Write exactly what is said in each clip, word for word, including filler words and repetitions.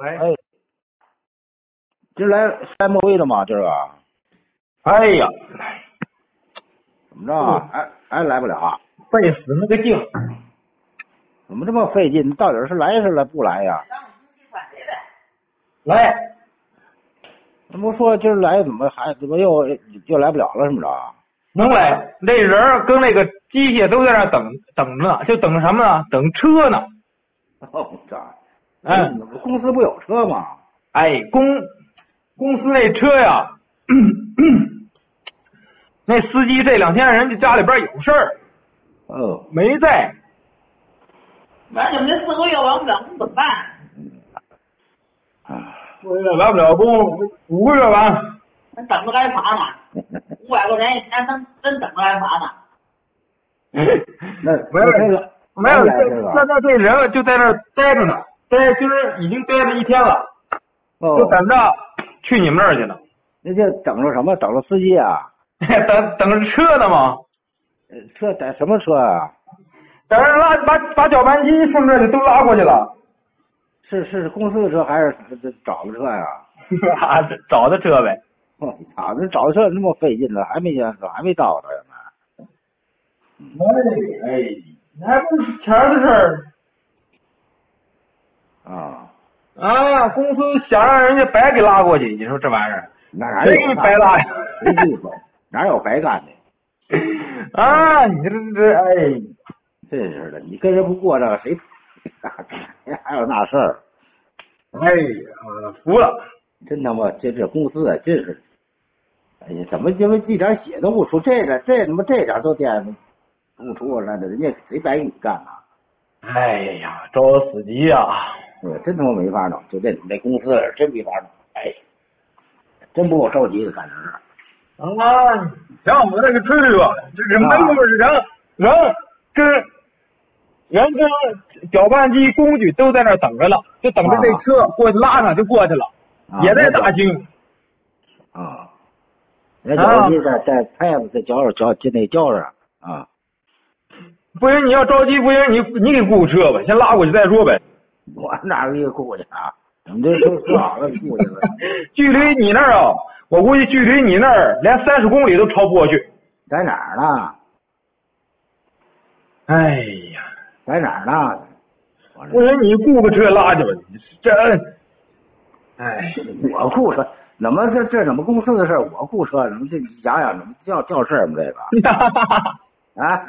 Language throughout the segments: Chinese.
喂， 哎，今儿来来莫威的吗？今儿个？ 哎呀， 怎么着啊？哎哎，来不了， 费死那个劲！ 怎么这么费劲？到底是来是来不来呀？ 来， 那不说今儿来，怎么还怎么又又来不了了？怎么着？ 能来。那人儿跟那个机械都在那等等着呢，就等什么呢？等车呢。 哦，这， 嗯， 公司不有车吗？ 哎，公公司那车呀，那司机这两天人家家里边有事儿， 哦， 没在。 那你们这四个月完不了，怎么办？ 啊， 四个月完不了工，五个月完。 那等着挨罚呢，五百块钱一天，真真等着挨罚呢。 那没有这个没有， 来这个那那这人就在那儿待着呢，待今儿已经待了一天了， 哦， 就等着去你们那儿去呢。 那就等着什么？等着司机啊？ 等等着车呢吗？ 呃车等什么车啊？ 等着拉把把搅拌机顺这就都拉过去了。 是是公司的车还是找的车呀？ 啊，找的车呗。 我操，这找的车那么费劲呢，还没还没到呢， 哎哎，你还不是钱的事儿啊？ 啊！公司想让人家白给拉过去，你说这玩意儿，谁给你哪有白拉呀？ 谁给你白？哪有白干的？ 啊，你这这哎， 真是的，你跟人不过这个谁？还有那事儿？ 哎呀，服了！ 真他妈，这这公司啊，真是，哎呀，怎么因为一点血都不出？这点这他妈这点都垫不出来的，人家谁白给你干啊？ 哎呀，找我死急呀！ 对，真他妈没法弄，就这这公司真没法弄，哎，真不够着急的干这事。 啊，行，我再给吹吹吧。这人没有人，人跟人跟搅拌机工具都在那儿等着了，就等着这车过去拉上就过去了， 啊、 也在大兴。 啊，那搅拌机在在拍子在脚上脚就那脚上啊。 不行，你要着急，不行，你你给雇车吧，先拉过去再说呗。 我哪有一个雇去啊？我们这说说好了雇去了。 距离你那儿啊，我估计距离你那儿连三十公里都超不过去。 在哪儿呢？ 哎呀， 在哪儿呢？ 不行，你雇个车拉去吧。这，哎， 我雇车，怎么这这怎么公司的事儿？我雇车，怎么这想想怎么叫叫事儿吗？这个啊，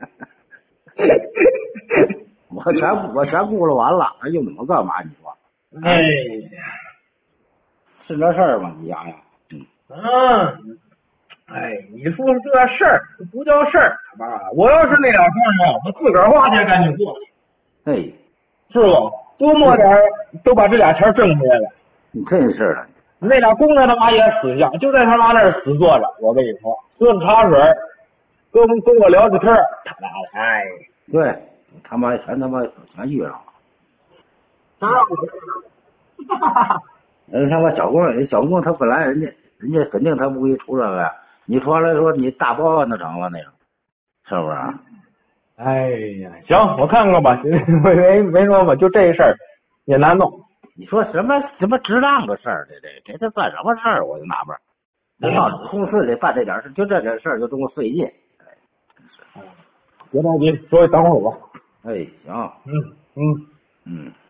我全我全雇了完了，还用我干嘛？你说？ 哎呀， 是这事儿吗？你想想，嗯， 嗯，哎，你说这事儿不叫事儿吧？我要是那俩工人，我自个儿花钱赶紧过去， 嘿， 是不？多摸点儿都把这俩钱挣回来了。 你真是的， 那俩工人他妈也死相，就在他妈那儿死坐着。我跟你说，喝着茶水，跟我跟我聊着天儿，他妈的，哎， 对，他妈全他妈全遇上了。 知道吗？ 人他妈小工人，小工他本来人家人家肯定他不会出这个呀。你说来说你大包案就成了那个，是不是？ 哎呀，行，我看看吧，没没没说吧，就这事儿也难弄。 你说什么什么值当的事儿？这这这这算什么事儿？我就纳闷儿。那到公司里办这点事，就这点事儿就这么费劲。 别着急，说等会儿吧。 哎，行， 嗯嗯。 嗯。